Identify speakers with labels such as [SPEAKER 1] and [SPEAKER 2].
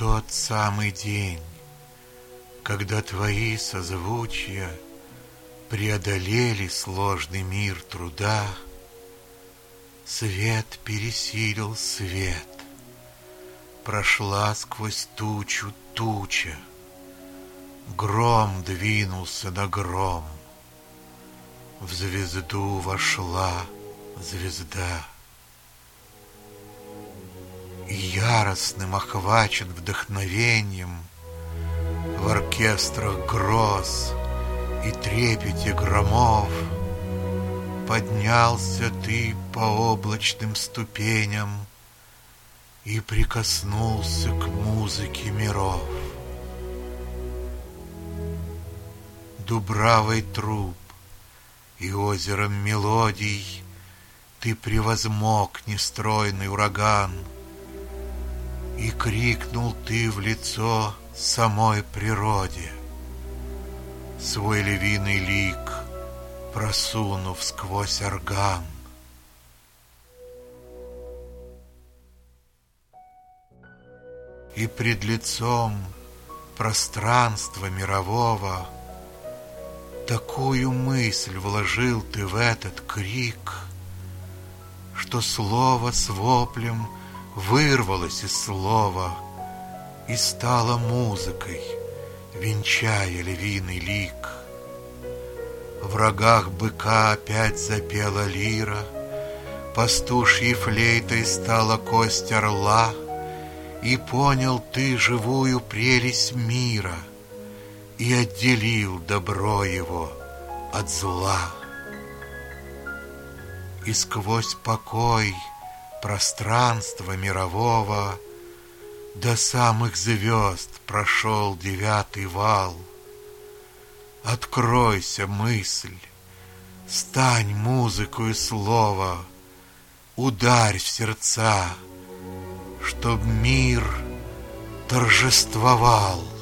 [SPEAKER 1] тот самый день, когда твои созвучия преодолели сложный мир труда, свет пересилил свет, прошла сквозь тучу туча, гром двинулся на гром, в звезду вошла звезда. И яростным охвачен вдохновением в оркестрах гроз и трепете громов поднялся ты по облачным ступеням и прикоснулся к музыке миров. Дубравой труб и озером мелодий ты превозмог нестройный ураган, и крикнул ты в лицо самой природе, свой львиный лик просунув сквозь орган. И пред лицом пространства мирового такую мысль вложил ты в этот крик, что слово с воплем вырвалось из слова и стало музыкой, венчая львиный лик. В рогах быка опять запела лира, пастушьей флейтой стала кость орла, и понял ты живую прелесть мира и отделил добро его от зла. И сквозь покой пространства мирового до самых звезд прошел 9-й вал. Откройся, мысль, стань музыкою слова, ударь в сердца, чтоб мир торжествовал.